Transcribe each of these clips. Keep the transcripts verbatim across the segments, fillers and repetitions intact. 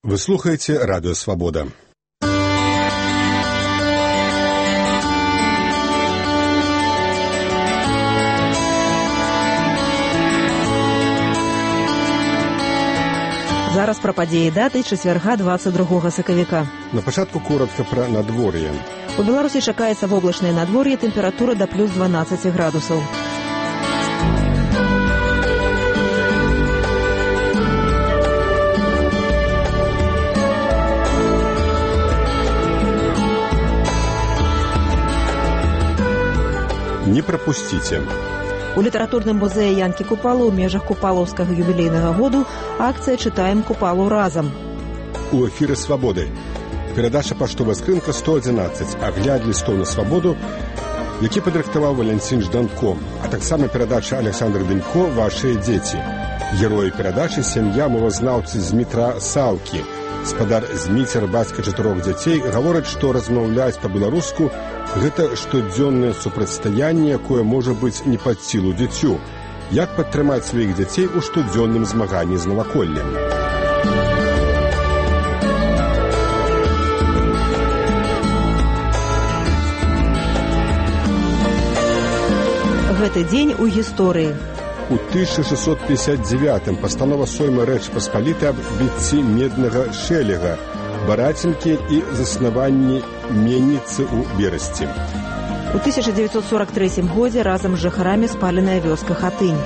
Вы слухаете Радио Свобода. Зараз пра падзеі даты чацвярга двадцать другога сакавіка. На пачатку коротка пра надвор'е. У Беларусі чакаецца воблачнае надвор'е, тэмпература да плюс дванаццаць градусаў. Не прапусціце. У літаратурным музеі Янкі Купала ў межах купалаўскага юбілейнага году акцыя «Чытаем Купалу разам». У эфіры «Свабоды» перадача «Паштовая скрынка сто адзінаццаць», агляд лістоў на свабоду, які падрыхтаваў Валянцін Жданко, а таксама перадача Александр Дынько «Вашыя дзеці». Героі перадачы сям'я мовазнаўцы Змітра Саўкі. Спадар Зміцер, бацька чатырох дзяцей, гаворыць, што размаўляць па-беларуску – гэта штодзённае супрацьстаянне, якое можа быць не пад сілу дзіцю. Як падтрымаць сваіх дзяцей у штодзённым змаганні з наваколлем? Гэты дзень у гісторыі. У тысяча шестьсот пятьдесят девятым пастанова Сойма Рэчы Паспалітай аб бітці меднага шэлега, барацінкі і заснаванні менніцы ў Берасці. У тысяча девятьсот сорок третьем годзе разам з жыхарамі спаленая вёска Хатынь.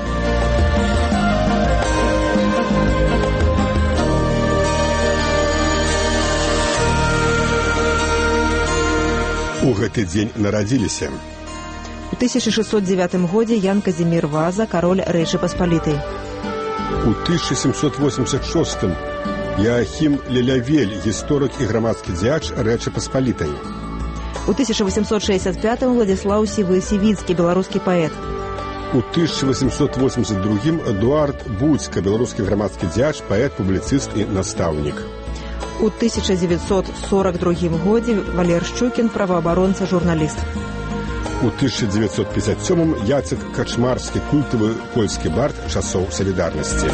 У гэты дзень нарадзіліся. У тысяча шестьсот девятым годзе Ян Казімір Ваза, кароль Рэчы Паспалітай. У тысяча семьсот восемьдесят шестым Яахім Лелявель, гісторык і грамадскі дзеяч Рэчы Паспалітай. У тысяча восемьсот шестьдесят пятым Владзіслаў Сівы Сівіцкі, беларускі паэт. У тысяча восемьсот восемьдесят другим Эдуард Будзька, беларускі грамадскі дзеяч, паэт, публіцыст і настаўнік. У тысяча девятьсот сорок другим годзе Валер Шчукін, праваабаронца, журналіст. У тысяча девятьсот пятьдесят седьмым Яцек Качмарскі, культавы польскі бард часоў салідарнасці.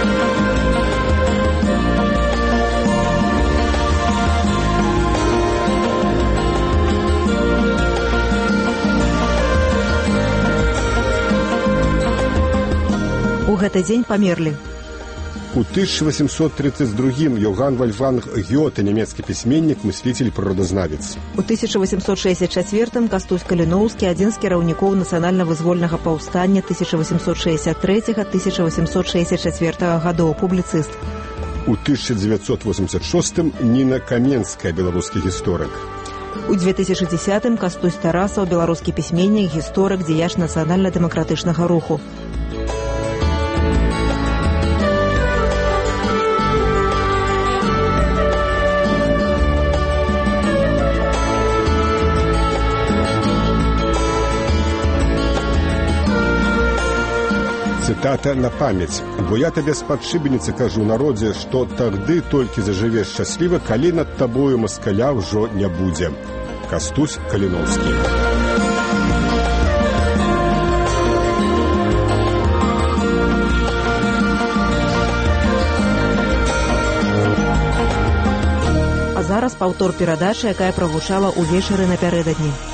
У гэты дзень памерлі. У тысяча восемьсот тридцать другим Йоганн Вольфганг Гёте, нямецкі пісьменнік, мыслитель, прыродазнавец. У тысяча восемьсот шестьдесят четвертым Кастусь Каліноўскі, адзін з кіраўнікоў нацыянальна-вызвольнага паўстання тысяча восемьсот шестьдесят третьего — тысяча восемьсот шестьдесят четвертого гадоў, публіцыст. У тысяча девятьсот восемьдесят шестым Ніна Каменская, беларускі гісторык. У две тысячи десятым Кастусь Тарасаў, беларускі пісьменнік, гісторык, дзеяч нацыянальна-дэмакратычнага руху. Цытата на памяць. «Бо я табе з падшыбеніцы кажу народзе, што тагды толькі зажывеш шчасліва, калі над табою маскаля ўжо не будзе». Кастусь Каліноўскі. А зараз паўтор перадачы, якая прагучала ўвечары напярэдадні.